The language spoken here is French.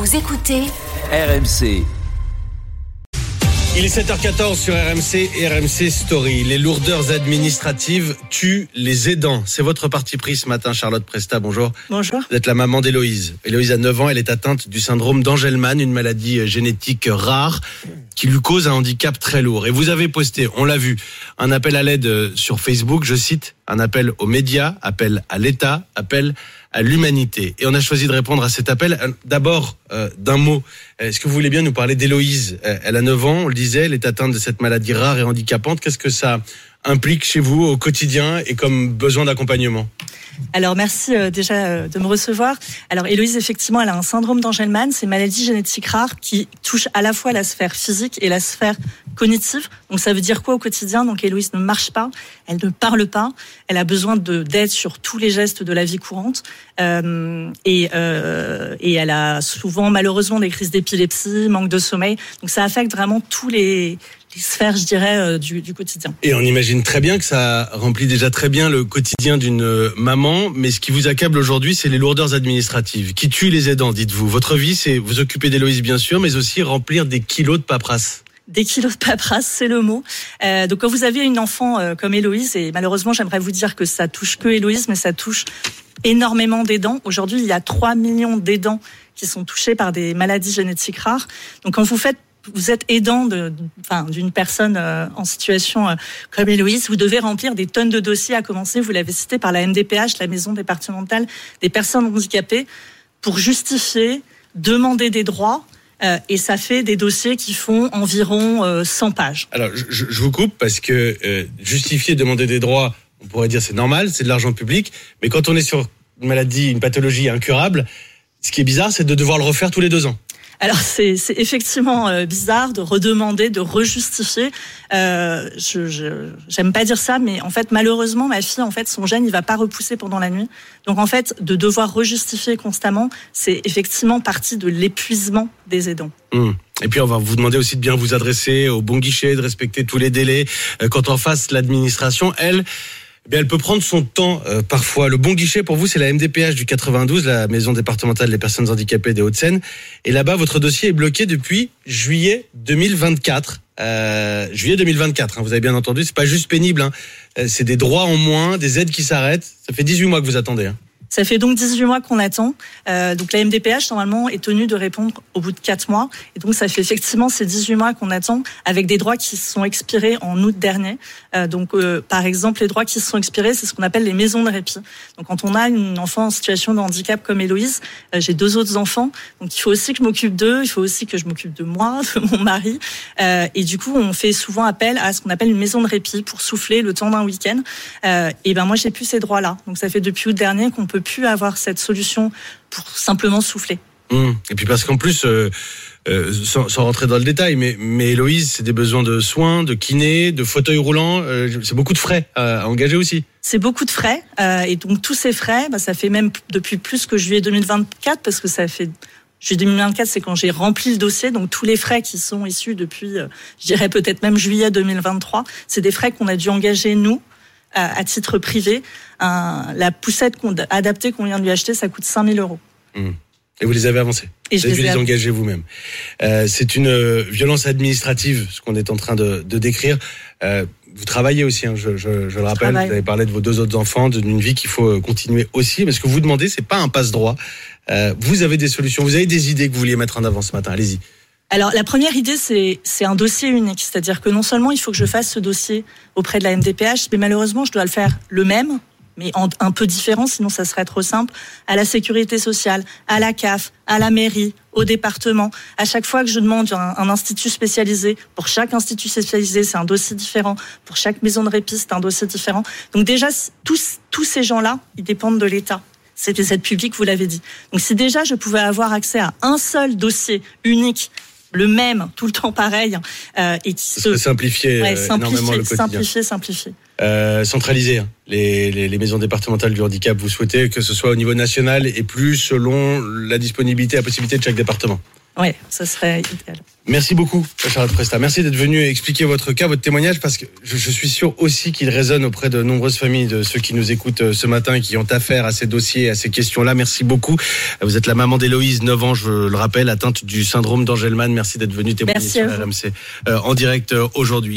Vous écoutez RMC. Il est 7h14 sur RMC et RMC Story. Les lourdeurs administratives tuent les aidants. C'est votre parti pris ce matin, Charlotte Presta. Bonjour. Bonjour. Vous êtes la maman d'Héloïse. Héloïse a 9 ans. Elle est atteinte du syndrome d'Angelman, une maladie génétique rare qui lui cause un handicap très lourd. Et vous avez posté, on l'a vu, un appel à l'aide sur Facebook. Je cite, un appel aux médias, appel à l'État, appel à l'humanité. Et on a choisi de répondre à cet appel. D'abord, d'un mot. Est-ce que vous voulez bien nous parler d'Héloïse ? Elle a 9 ans, on le disait, elle est atteinte de cette maladie rare et handicapante. Qu'est-ce que ça implique chez vous au quotidien et comme besoin d'accompagnement ? Alors merci déjà de me recevoir. Alors Héloïse, effectivement, elle a un syndrome d'Angelman, c'est une maladie génétique rare qui touche à la fois la sphère physique et la sphère cognitive. Donc ça veut dire quoi au quotidien ? Donc Héloïse ne marche pas, elle ne parle pas, elle a besoin d'aide sur tous les gestes de la vie courante et elle a souvent malheureusement des crises d'épilepsie, manque de sommeil. Donc ça affecte vraiment tous les sphères, je dirais, du quotidien. Et on imagine très bien que ça remplit déjà très bien le quotidien d'une maman, mais ce qui vous accable aujourd'hui, c'est les lourdeurs administratives qui tuent les aidants, dites-vous. Votre vie, c'est vous occuper d'Héloïse, bien sûr, mais aussi remplir des kilos de paperasse. Des kilos de paperasse, c'est le mot. Donc quand vous avez une enfant comme Héloïse, et malheureusement, j'aimerais vous dire que ça touche que Héloïse, mais ça touche énormément d'aidants. Aujourd'hui, il y a 3 millions d'aidants qui sont touchés par des maladies génétiques rares. Donc quand vous êtes aidant d'une personne en situation comme Héloïse, vous devez remplir des tonnes de dossiers, à commencer, vous l'avez cité, par la MDPH, la Maison départementale des personnes handicapées, pour justifier, demander des droits, et ça fait des dossiers qui font environ 100 pages. Alors, je vous coupe parce que justifier, demander des droits, on pourrait dire c'est normal, c'est de l'argent public, mais quand on est sur une maladie, une pathologie incurable, ce qui est bizarre, c'est de devoir le refaire tous les 2 ans. Alors c'est effectivement bizarre de redemander, de rejustifier. J'aime pas dire ça, mais en fait malheureusement ma fille, en fait son gène il va pas repousser pendant la nuit. Donc en fait de devoir rejustifier constamment, c'est effectivement partie de l'épuisement des aidants. Et puis on va vous demander aussi de bien vous adresser au bon guichet, de respecter tous les délais. Quand en face l'administration, elle peut prendre son temps parfois. Le bon guichet pour vous, c'est la MDPH du 92, la Maison départementale des personnes handicapées des Hauts-de-Seine. Et là-bas, votre dossier est bloqué depuis juillet 2024. Juillet 2024, vous avez bien entendu, c'est pas juste pénible. C'est des droits en moins, des aides qui s'arrêtent. Ça fait 18 mois que vous attendez. Ça fait donc 18 mois qu'on attend. Donc la MDPH, normalement, est tenue de répondre au bout de 4 mois. Et donc ça fait effectivement ces 18 mois qu'on attend, avec des droits qui sont expirés en août dernier. Par exemple, les droits qui sont expirés, c'est ce qu'on appelle les maisons de répit. Donc quand on a une enfant en situation de handicap comme Héloïse, j'ai 2 autres enfants. Donc il faut aussi que je m'occupe d'eux, il faut aussi que je m'occupe de moi, de mon mari. Et du coup, on fait souvent appel à ce qu'on appelle une maison de répit pour souffler le temps d'un week-end. Et moi, j'ai plus ces droits-là. Donc ça fait depuis août dernier qu'on peut plus avoir cette solution pour simplement souffler. Et puis parce qu'en plus, sans rentrer dans le détail, mais Héloïse, c'est des besoins de soins, de kiné, de fauteuil roulant, c'est beaucoup de frais à engager aussi. C'est beaucoup de frais, et donc tous ces frais, ça fait même depuis plus que juillet 2024, parce que ça fait... Juillet 2024, c'est quand j'ai rempli le dossier, donc tous les frais qui sont issus depuis, je dirais peut-être même juillet 2023, c'est des frais qu'on a dû engager nous, à titre privé. La poussette adaptée qu'on vient de lui acheter, ça coûte 5 000 €. Et vous les avez avancés. Et vous avez dû les engager vous-même. C'est une violence administrative, ce qu'on est en train de décrire. Vous travaillez aussi, je le rappelle. Vous avez parlé de vos 2 autres enfants, d'une vie qu'il faut continuer aussi. Mais ce que vous demandez, c'est pas un passe-droit. Vous avez des solutions, vous avez des idées que vous vouliez mettre en avant ce matin. Allez-y. Alors la première idée, c'est un dossier unique, c'est-à-dire que non seulement il faut que je fasse ce dossier auprès de la MDPH, mais malheureusement je dois le faire le même, mais un peu différent, sinon ça serait trop simple, à la sécurité sociale, à la CAF, à la mairie, au département. À chaque fois que je demande un institut spécialisé, pour chaque institut spécialisé, c'est un dossier différent. Pour chaque maison de répit, c'est un dossier différent. Donc déjà, tous ces gens-là, ils dépendent de l'État. C'est des aides publiques, vous l'avez dit. Donc si déjà je pouvais avoir accès à un seul dossier unique, le même, tout le temps pareil, et qui se simplifier énormément le quotidien. Simplifier. Centraliser les maisons départementales du handicap. Vous souhaitez que ce soit au niveau national et plus selon la disponibilité, la possibilité de chaque département. Oui, ça serait idéal. Merci beaucoup, Charlotte Presta. Merci d'être venue expliquer votre cas, votre témoignage, parce que je suis sûr aussi qu'il résonne auprès de nombreuses familles, de ceux qui nous écoutent ce matin et qui ont affaire à ces dossiers, à ces questions-là. Merci beaucoup. Vous êtes la maman d'Héloïse, 9 ans, je le rappelle, atteinte du syndrome d'Angelman. Merci d'être venue témoigner sur RMC en direct aujourd'hui.